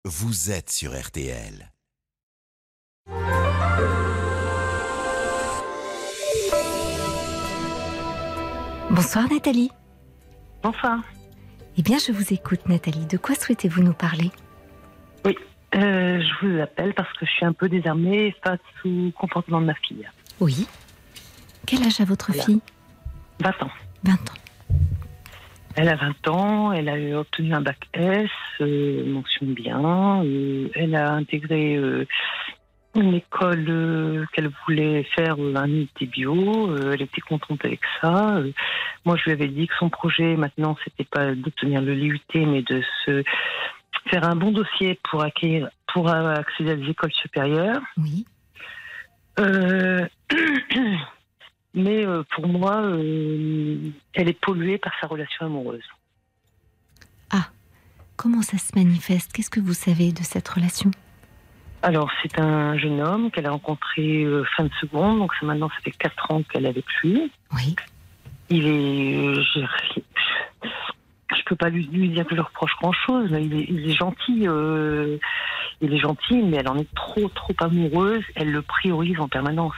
vous êtes sur RTL. Bonsoir Nathalie. Bonsoir. Eh bien, je vous écoute Nathalie. De quoi souhaitez-vous nous parler ? Oui, je vous appelle parce que je suis un peu désarmée face au comportement de ma fille. Oui. Quel âge a votre fille ? 20 ans. 20 ans. Elle a 20 ans, elle a obtenu un bac S, mention bien. Elle a intégré une école qu'elle voulait faire un IUT bio. Elle était contente avec ça. Moi, je lui avais dit que son projet, maintenant, c'était pas d'obtenir le l'IUT, mais de se faire un bon dossier pour accéder à des écoles supérieures. Oui. Mais pour moi, elle est polluée par sa relation amoureuse. Ah, comment ça se manifeste ? Qu'est-ce que vous savez de cette relation ? Alors, c'est un jeune homme qu'elle a rencontré fin de seconde, donc maintenant ça fait 4 ans qu'elle est avec lui. Oui. Il est... je peux pas lui dire que je reproche grand-chose, mais il est gentil. Il est gentil, mais elle en est trop amoureuse. Elle le priorise en permanence.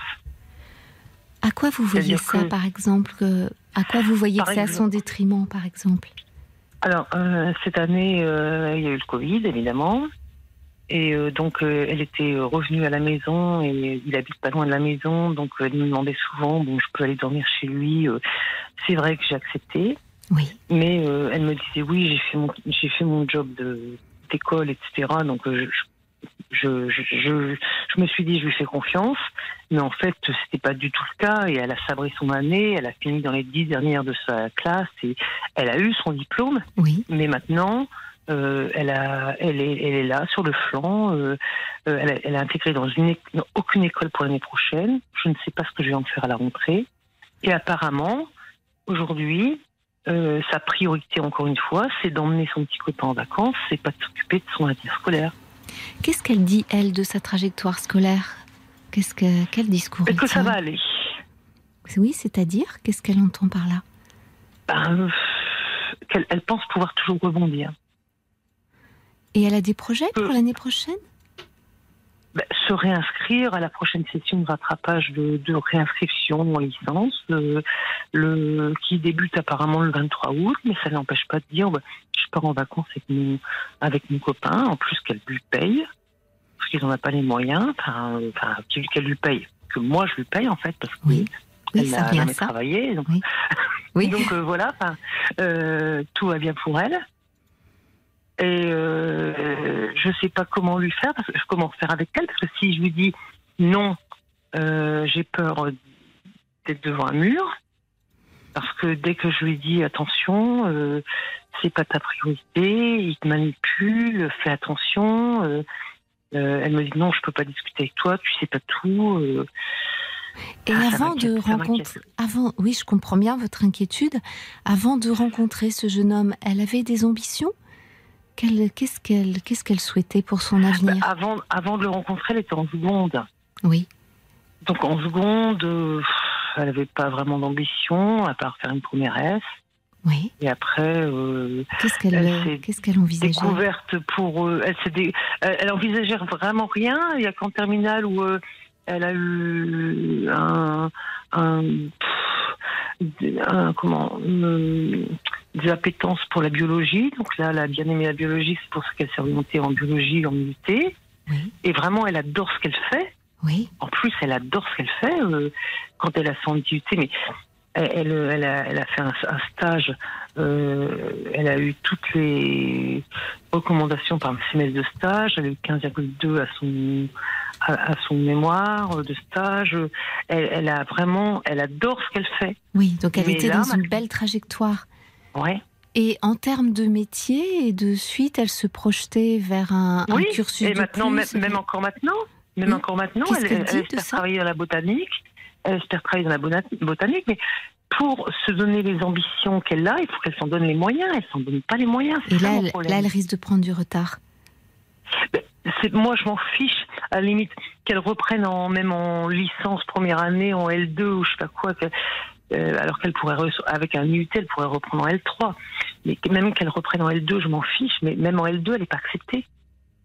À quoi vous voyez ça, par exemple ? À quoi vous voyez que c'est à son détriment, par exemple ? Alors, cette année, il y a eu le Covid, évidemment. Et donc, elle était revenue à la maison et il habite pas loin de la maison. Donc, elle me demandait souvent, bon, je peux aller dormir chez lui. C'est vrai que j'ai accepté. Oui. Mais elle me disait, oui, j'ai fait mon job d'école, etc. Donc, je me suis dit, je lui fais confiance. Mais en fait, c'était pas du tout le cas. Et elle a sabré son année. Elle a fini dans les 10 dernières de sa classe. Et elle a eu son diplôme. Oui. Mais maintenant... elle est là sur le flanc. Elle a intégré dans aucune école pour l'année prochaine. Je ne sais pas ce que je vais en faire à la rentrée. Et apparemment, aujourd'hui, sa priorité, encore une fois, c'est d'emmener son petit copain en vacances, c'est pas de s'occuper de son avenir scolaire. Qu'est-ce qu'elle dit, elle, de sa trajectoire scolaire ? Quel discours Est-ce que ça va aller ? Oui, c'est-à-dire ? Qu'est-ce qu'elle entend par là ? Elle pense pouvoir toujours rebondir. Et elle a des projets pour l'année prochaine ? Se réinscrire à la prochaine session de rattrapage de réinscription en licence, qui débute apparemment le 23 août, mais ça ne l'empêche pas de dire je pars en vacances avec mon copain, en plus qu'elle lui paye, parce qu'ils n'en a pas les moyens, qu'elle lui paye, que moi je lui paye en fait, parce que oui, elle n'a jamais travaillé. Donc, oui. Donc voilà, tout va bien pour elle. Et je sais pas comment lui faire, comment faire avec elle, parce que si je lui dis non, j'ai peur d'être devant un mur, parce que dès que je lui dis attention, c'est pas ta priorité, il te manipule, fais attention. Elle me dit non, je peux pas discuter avec toi, tu sais pas tout. Et oui, je comprends bien votre inquiétude. Avant de rencontrer ce jeune homme, elle avait des ambitions ? Qu'est-ce qu'elle souhaitait pour son avenir ? Avant de le rencontrer, elle était en seconde. Oui. Donc en seconde, elle n'avait pas vraiment d'ambition, à part faire une première S. Oui. Et après, qu'est-ce qu'elle envisageait ? Découverte pour elle envisageait vraiment rien. Il y a qu'en terminale où elle a eu des appétences pour la biologie. Donc là, elle a bien aimé la biologie, c'est pour ça qu'elle s'est orientée en biologie, en UT. Oui. Et vraiment, elle adore ce qu'elle fait. Oui. En plus, elle adore ce qu'elle fait quand elle a son UT. Mais elle a fait un stage. Elle a eu toutes les recommandations par le semestre de stage. Elle a eu 15,2 à son mémoire de stage. Elle adore ce qu'elle fait. Oui, donc elle était dans une belle trajectoire. Ouais. Et en termes de métier et de suite, elle se projetait vers un cursus et de maintenant, plus. Même encore maintenant, elle espère travailler dans la botanique. Elle espère travailler dans la botanique, mais pour se donner les ambitions qu'elle a, il faut qu'elle s'en donne les moyens. Elle s'en donne pas les moyens. Et là, elle risque de prendre du retard. Moi, je m'en fiche. À la limite, qu'elle reprenne même en licence première année, en L2 ou je sais pas quoi. Alors qu'elle pourrait, avec un UT, elle pourrait reprendre en L3. Mais même qu'elle reprenne en L2, je m'en fiche. Mais même en L2, elle n'est pas acceptée.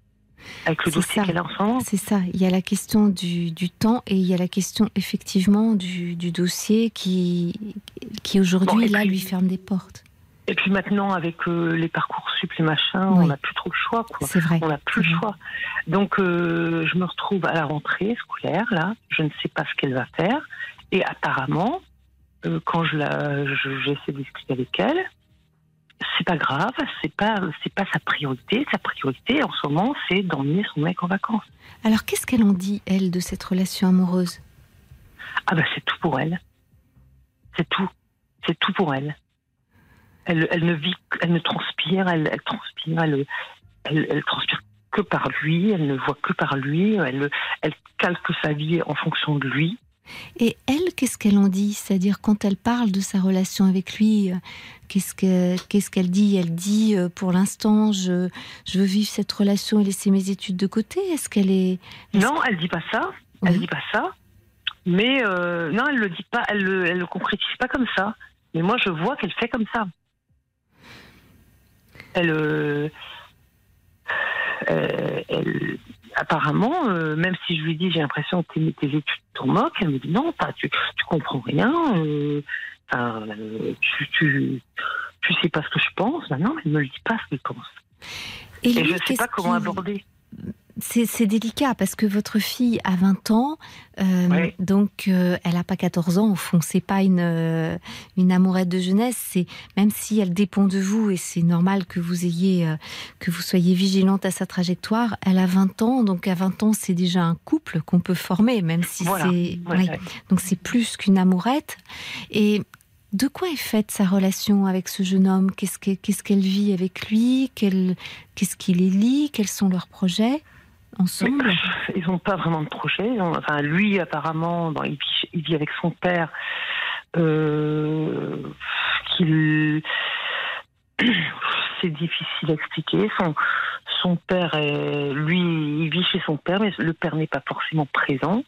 avec le dossier qu'elle a en ce moment. C'est ça. Il y a la question du temps et il y a la question effectivement du dossier qui aujourd'hui lui ferme des portes. Et puis maintenant, avec les Parcoursup, les machins, on n'a plus trop le choix, quoi. C'est vrai. On n'a plus le choix. Donc, je me retrouve à la rentrée scolaire, là. Je ne sais pas ce qu'elle va faire. Et apparemment, quand j'essaie de discuter avec elle, c'est pas grave, c'est pas sa priorité. Sa priorité, en ce moment, c'est d'emmener son mec en vacances. Alors, qu'est-ce qu'elle en dit, elle, de cette relation amoureuse ? Ah ben, c'est tout pour elle. C'est tout. C'est tout pour elle. Elle ne transpire, elle transpire que par lui, elle ne voit que par lui, elle calque sa vie en fonction de lui. Et elle, qu'est-ce qu'elle en dit ? C'est-à-dire, quand elle parle de sa relation avec lui, qu'est-ce qu'elle dit ? Elle dit, pour l'instant, je veux vivre cette relation et laisser mes études de côté. Non, elle dit pas ça. Oui. Elle dit pas ça. Mais non, elle le dit pas. Elle le concrétise pas comme ça. Mais moi, je vois qu'elle fait comme ça. Elle apparemment, même si je lui dis j'ai l'impression que tes études t'en moquent, elle me dit non, tu comprends rien, tu sais pas ce que je pense. Ben non, elle me le dit pas ce qu'elle pense. Et je sais pas comment aborder. C'est délicat parce que votre fille a 20 ans, donc elle n'a pas 14 ans. Au fond, c'est pas une amourette de jeunesse. Même si elle dépend de vous et c'est normal que vous soyez vigilante à sa trajectoire. Elle a 20 ans, donc à 20 ans, c'est déjà un couple qu'on peut former, même si donc c'est plus qu'une amourette. Et de quoi est faite sa relation avec ce jeune homme ? Qu'est-ce qu'elle vit avec lui ? Qu'est-ce qui les lie ? Quels sont leurs projets ? Ensemble. Ils n'ont pas vraiment de projet. Lui, apparemment, il vit avec son père. C'est difficile à expliquer. Son père, lui, il vit chez son père, mais le père n'est pas forcément présent.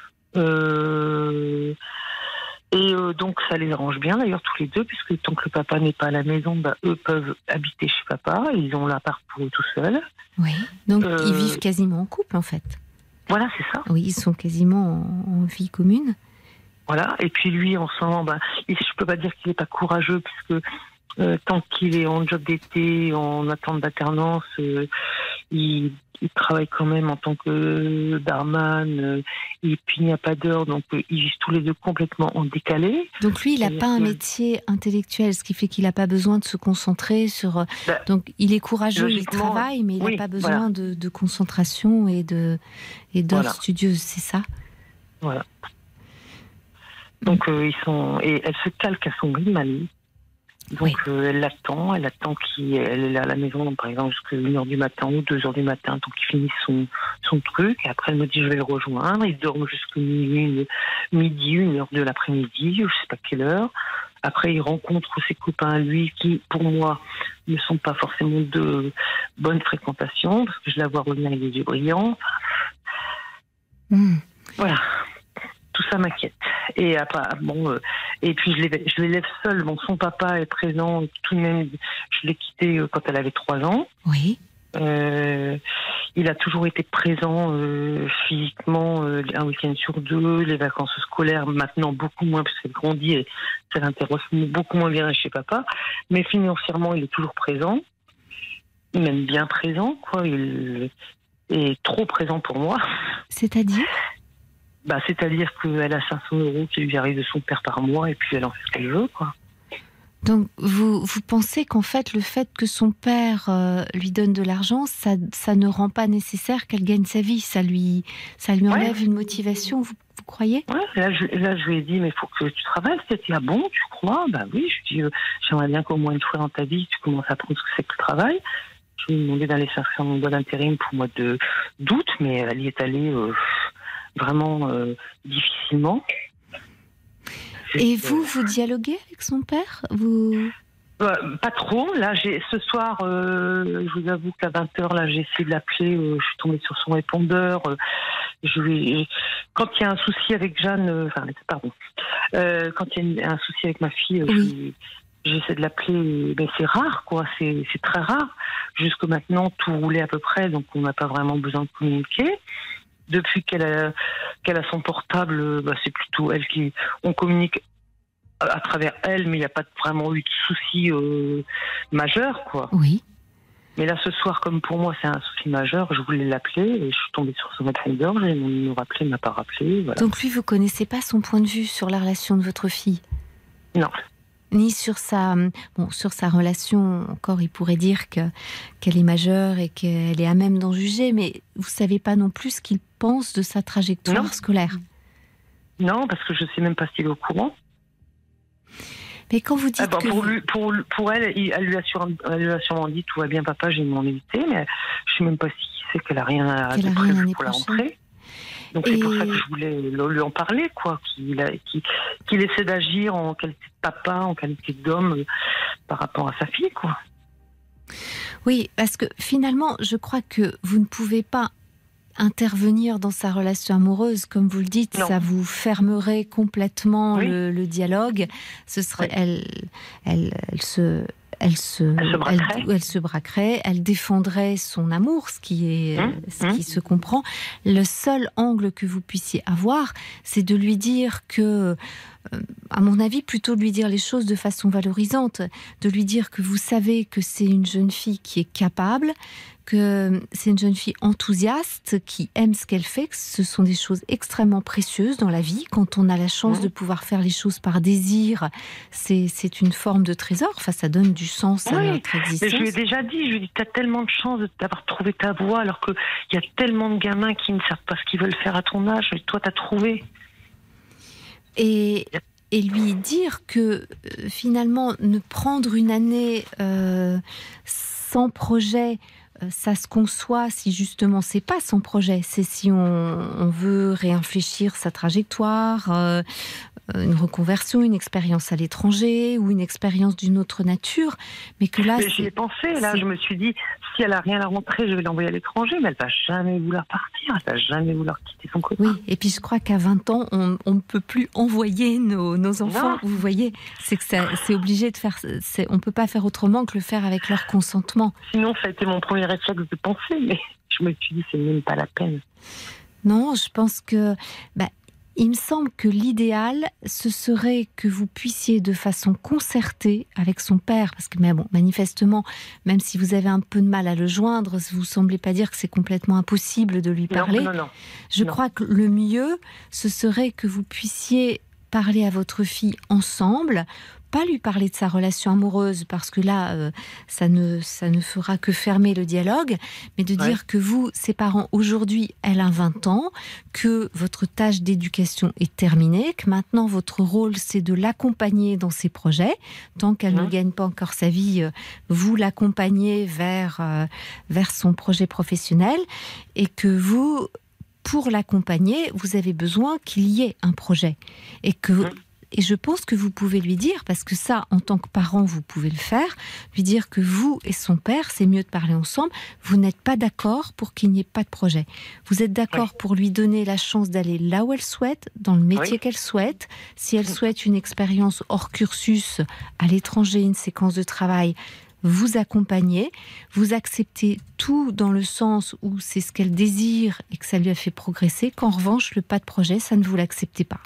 Donc ça les arrange bien d'ailleurs tous les deux, puisque tant que le papa n'est pas à la maison, eux peuvent habiter chez papa, ils ont l'appart pour eux tout seuls. Oui, donc ils vivent quasiment en couple en fait. Voilà, c'est ça. Oui, ils sont quasiment en vie commune. Voilà, et puis lui en ce moment, je peux pas dire qu'il n'est pas courageux, puisque tant qu'il est en job d'été, en attente d'alternance, il travaille quand même en tant que barman, et puis il n'y a pas d'heure, donc ils vivent tous les deux complètement en décalé. Donc lui, il n'a pas un métier intellectuel, ce qui fait qu'il n'a pas besoin de se concentrer sur... donc il est courageux, il travaille, mais il n'a pas besoin de concentration et d'heures studieuses, c'est ça ? Voilà. Donc ils sont... Et elle se calque à son rythme à lui. Donc elle attend elle est à la maison, par exemple, jusqu'à 1h du matin ou 2h du matin, donc il finit son truc, et après elle me dit je vais le rejoindre, il dort jusqu'à midi, 1h de l'après-midi, je sais pas quelle heure. Après il rencontre ses copains, lui, qui pour moi ne sont pas forcément de bonne fréquentation, parce que je la vois revenir avec des yeux brillants. Voilà. Tout ça m'inquiète. Et après, et puis je les lève seule. Son papa est présent. Tout de même, je l'ai quitté quand elle avait 3 ans. Oui. Il a toujours été présent physiquement un week-end sur 2. Les vacances scolaires, maintenant beaucoup moins parce qu'elle grandit et ça l'intéresse beaucoup moins bien chez papa. Mais financièrement, il est toujours présent. Même bien présent, quoi. Il est trop présent pour moi. C'est-à-dire ? C'est-à-dire qu'elle a 500 € qui lui arrivent de son père par mois et puis elle en fait ce qu'elle veut, quoi. Donc vous pensez qu'en fait le fait que son père lui donne de l'argent, ça ne rend pas nécessaire qu'elle gagne sa vie, ça lui enlève une motivation, vous croyez ? Ouais, là je lui ai dit mais il faut que tu travailles. C'était bon, tu crois ? Oui, je lui ai dit j'aimerais bien qu'au moins une fois dans ta vie tu commences à apprendre ce que c'est que le travail. Je lui ai demandé d'aller chercher un emploi d'intérim pour le mois d'août, mais elle y est allée vraiment difficilement. Et vous dialoguez avec son père ? Pas trop. Là, ce soir, je vous avoue qu'à 20h, là, j'ai essayé de l'appeler. Je suis tombée sur son répondeur. Quand il y a un souci avec Jeanne, quand il y a un souci avec ma fille, j'essaie de l'appeler, mais c'est rare, quoi. C'est très rare. Jusque maintenant, tout roulait à peu près, donc on n'a pas vraiment besoin de communiquer. Depuis qu'elle a son portable, c'est plutôt elle qui... On communique à travers elle, mais il n'y a pas vraiment eu de soucis majeurs, quoi. Oui. Mais là, ce soir, comme pour moi, c'est un souci majeur, je voulais l'appeler et je suis tombée sur son Messenger et il m'a rappelé, il m'a pas rappelé. Voilà. Donc lui, vous connaissez pas son point de vue sur la relation de votre fille ? Non. Ni sur sa relation, encore il pourrait dire qu'elle est majeure et qu'elle est à même d'en juger, mais vous savez pas non plus ce qu'il pense de sa trajectoire scolaire. Non, parce que je sais même pas s'il est au courant. Mais quand vous dites que... Pour elle, elle lui a sûrement dit tout va bien papa, j'ai m'en évité, mais je sais même pas si c'est qu'elle a rien à prévu pour la rentrée. Donc c'est pour ça que je voulais lui en parler, quoi, qu'il essaie d'agir en qualité de papa, en qualité d'homme par rapport à sa fille, quoi. Oui, parce que finalement, je crois que vous ne pouvez pas intervenir dans sa relation amoureuse, comme vous le dites, ça vous fermerait complètement le dialogue. Ce serait, elle se braquerait, elle défendrait son amour, ce qui se comprend. Le seul angle que vous puissiez avoir, c'est de lui dire que, à mon avis, plutôt de lui dire les choses de façon valorisante, de lui dire que vous savez que c'est une jeune fille qui est capable, que c'est une jeune fille enthousiaste, qui aime ce qu'elle fait, que ce sont des choses extrêmement précieuses dans la vie. Quand on a la chance de pouvoir faire les choses par désir, c'est une forme de trésor. Enfin, ça donne du sens à notre existence. Mais je lui ai déjà dit, t'as tellement de chance d'avoir trouvé ta voie, alors qu'il y a tellement de gamins qui ne savent pas ce qu'ils veulent faire à ton âge, et toi, t'as trouvé. Et lui dire que finalement, ne prendre une année sans projet, ça se conçoit si justement c'est pas son projet, c'est si on veut réinfléchir sa trajectoire, une reconversion, une expérience à l'étranger ou une expérience d'une autre nature, mais que là... J'y ai pensé, là, je me suis dit, si elle a rien à rentrer, je vais l'envoyer à l'étranger, mais elle va jamais vouloir partir, elle va jamais vouloir quitter son copain. Oui, et puis je crois qu'à 20 ans, on ne peut plus envoyer nos enfants, non. Vous voyez, c'est que c'est obligé de faire, on peut pas faire autrement que le faire avec leur consentement. Sinon, ça a été mon premier réflexe de penser, mais je me suis dit, c'est même pas la peine. Non, je pense que... il me semble que l'idéal, ce serait que vous puissiez de façon concertée avec son père, parce que manifestement, même si vous avez un peu de mal à le joindre, vous ne semblez pas dire que c'est complètement impossible de lui parler. Non. Je crois que le mieux, ce serait que vous puissiez parler à votre fille ensemble, pas lui parler de sa relation amoureuse, parce que là, ça ne fera que fermer le dialogue, mais de dire que vous, ses parents, aujourd'hui, elle a 20 ans, que votre tâche d'éducation est terminée, que maintenant, votre rôle, c'est de l'accompagner dans ses projets. Tant qu'elle ne gagne pas encore sa vie, vous l'accompagnez vers son projet professionnel, et que vous, pour l'accompagner, vous avez besoin qu'il y ait un projet. Et je pense que vous pouvez lui dire, parce que ça, en tant que parent, vous pouvez le faire, lui dire que vous et son père, c'est mieux de parler ensemble, vous n'êtes pas d'accord pour qu'il n'y ait pas de projet. Vous êtes d'accord pour lui donner la chance d'aller là où elle souhaite, dans le métier qu'elle souhaite. Si elle souhaite une expérience hors cursus, à l'étranger, une séquence de travail, vous accompagnez, vous acceptez tout dans le sens où c'est ce qu'elle désire et que ça lui a fait progresser, qu'en revanche, le pas de projet, ça ne vous l'acceptez pas.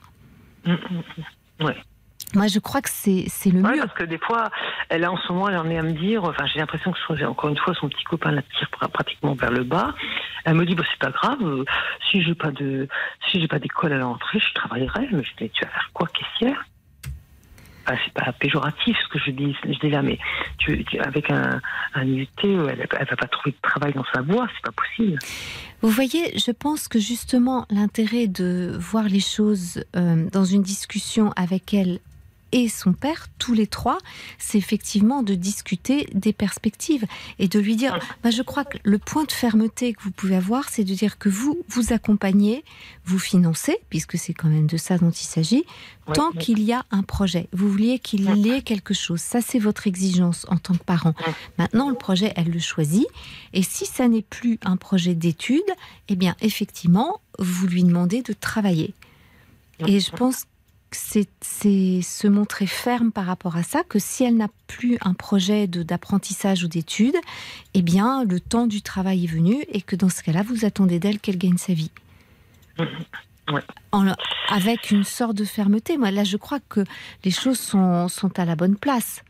Oui. Moi, je crois que c'est le mieux. Parce que des fois, en ce moment, elle en est à me dire, j'ai l'impression que encore une fois, son petit copain la tire pratiquement vers le bas. Elle me dit, c'est pas grave, si j'ai pas d'école à la rentrée, je travaillerai. Mais je dis, tu vas faire quoi, caissière? C'est pas péjoratif ce que je dis là, mais avec un UT, elle va pas trouver de travail dans sa voie, c'est pas possible. Vous voyez, je pense que justement l'intérêt de voir les choses dans une discussion avec elle et son père, tous les trois, c'est effectivement de discuter des perspectives et de lui dire, je crois que le point de fermeté que vous pouvez avoir, c'est de dire que vous accompagnez, vous financez, puisque c'est quand même de ça dont il s'agit, tant qu'il y a un projet. Vous vouliez qu'il y ait quelque chose. Ça, c'est votre exigence en tant que parent. Maintenant, le projet, elle le choisit. Et si ça n'est plus un projet d'études, eh bien, effectivement, vous lui demandez de travailler. Et je pense c'est se montrer ferme par rapport à ça, que si elle n'a plus un projet d'apprentissage ou d'études, eh bien, le temps du travail est venu et que dans ce cas-là, vous attendez d'elle qu'elle gagne sa vie. Ouais. Avec une sorte de fermeté. Moi, là, je crois que les choses sont à la bonne place.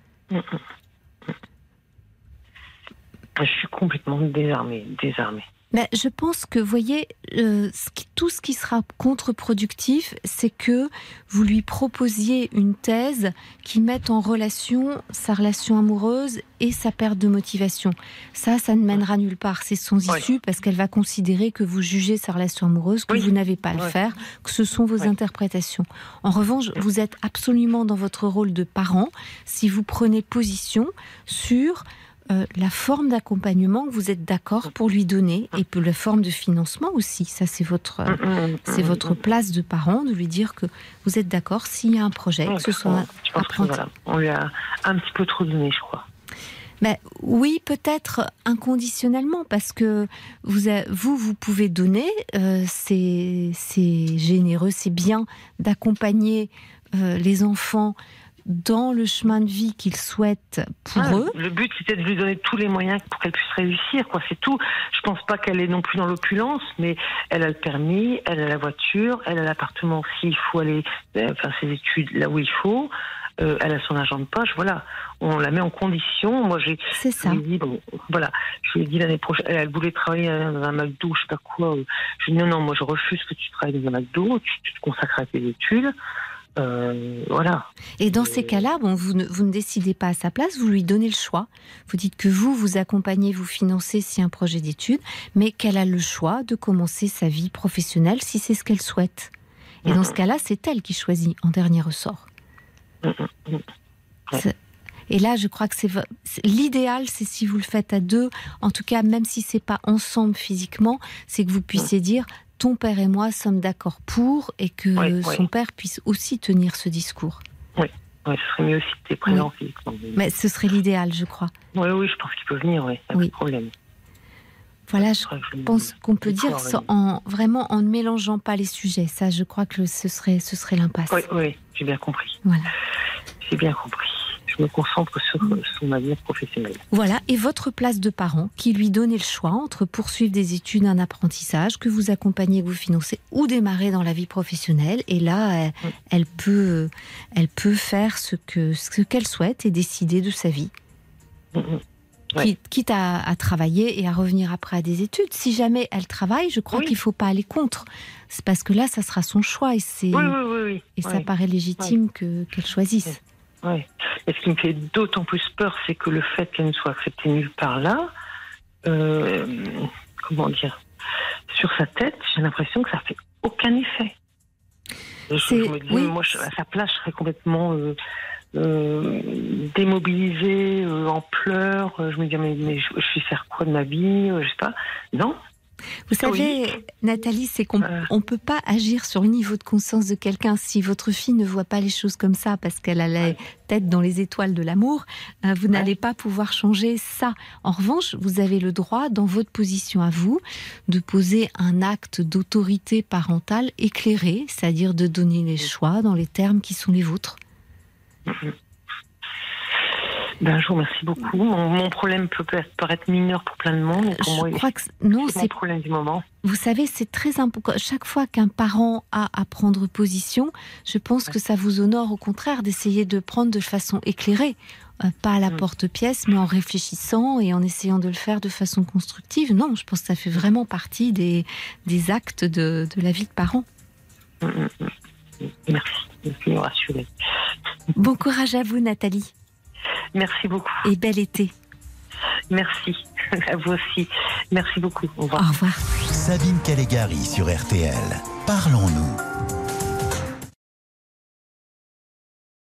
Je suis complètement désarmée. Mais je pense que, vous voyez, tout ce qui sera contre-productif, c'est que vous lui proposiez une thèse qui mette en relation sa relation amoureuse et sa perte de motivation. Ça ne mènera nulle part. C'est sans issue parce qu'elle va considérer que vous jugez sa relation amoureuse, que vous n'avez pas à le faire, que ce sont vos interprétations. En revanche, vous êtes absolument dans votre rôle de parent si vous prenez position sur la forme d'accompagnement que vous êtes d'accord pour lui donner et pour la forme de financement aussi. Ça, c'est votre place de parent, de lui dire que vous êtes d'accord s'il y a un projet, que ce soit on lui a un petit peu trop donné, je crois. Ben, oui, peut-être inconditionnellement, parce que vous pouvez donner, c'est généreux, c'est bien d'accompagner les enfants dans le chemin de vie qu'ils souhaitent pour eux. Le but, c'était de lui donner tous les moyens pour qu'elle puisse réussir, quoi. C'est tout. Je pense pas qu'elle est non plus dans l'opulence, mais elle a le permis, elle a la voiture, elle a l'appartement s'il faut aller faire ses études là où il faut. Elle a son argent de poche, voilà. On la met en condition. Moi, c'est ça. Je lui ai dit, je lui ai dit l'année prochaine, elle voulait travailler dans un McDo, je sais pas quoi. Je lui ai dit non, moi je refuse que tu travailles dans un McDo, tu te consacres à tes études. Voilà. Et dans ces cas-là, vous ne décidez pas à sa place, vous lui donnez le choix. Vous dites que vous accompagnez, vous financez si un projet d'études, mais qu'elle a le choix de commencer sa vie professionnelle si c'est ce qu'elle souhaite. Et dans ce cas-là, c'est elle qui choisit en dernier ressort. Et là, je crois que l'idéal, c'est si vous le faites à deux, en tout cas, même si c'est pas ensemble physiquement, c'est que vous puissiez dire ton père et moi sommes d'accord pour, et que son père puisse aussi tenir ce discours. Oui, ce serait mieux si tu es présent physiquement. Mais ce serait l'idéal, je crois. Oui, je pense qu'il peut venir, pas de problème. Voilà, je pense qu'on peut dire vraiment en ne mélangeant pas les sujets. Ça, je crois que ce serait l'impasse. Oui, j'ai bien compris. Voilà. J'ai bien compris. Je me concentre sur son avenir professionnel. Voilà, et votre place de parent qui lui donnait le choix entre poursuivre des études, un apprentissage, que vous accompagnez, que vous financez, ou démarrer dans la vie professionnelle. Et là, elle peut faire ce qu'elle souhaite et décider de sa vie. Quitte à travailler et à revenir après à des études. Si jamais elle travaille, je crois qu'il ne faut pas aller contre. C'est parce que là, ça sera son choix et ça paraît légitime qu'elle choisisse. Oui. Et ce qui me fait d'autant plus peur, c'est que le fait qu'elle ne soit acceptée nulle part là, sur sa tête, j'ai l'impression que ça fait aucun effet. Je me dis, moi, à sa place, je serais complètement démobilisée, en pleurs. Je me dis, mais je vais faire quoi de ma vie, je sais pas. Non. Vous savez, Nathalie, c'est qu'on ne peut pas agir sur le niveau de conscience de quelqu'un. Si votre fille ne voit pas les choses comme ça parce qu'elle a la tête dans les étoiles de l'amour, vous n'allez pas pouvoir changer ça. En revanche, vous avez le droit, dans votre position à vous, de poser un acte d'autorité parentale éclairé, c'est-à-dire de donner les choix dans les termes qui sont les vôtres. Je vous remercie beaucoup. Mon problème peut paraître mineur pour plein de monde. Mais pour moi, c'est mon problème du moment. Vous savez, c'est très important. Chaque fois qu'un parent a à prendre position, je pense que ça vous honore au contraire d'essayer de prendre de façon éclairée. Pas à la porte-pièce, mais en réfléchissant et en essayant de le faire de façon constructive. Non, je pense que ça fait vraiment partie des actes de la vie de parent. Merci de me rassurer. Bon courage à vous, Nathalie. Merci beaucoup. Et bel été. Merci. À vous aussi. Merci beaucoup. Au revoir. Au revoir. Sabine Calegari sur RTL. Parlons-nous.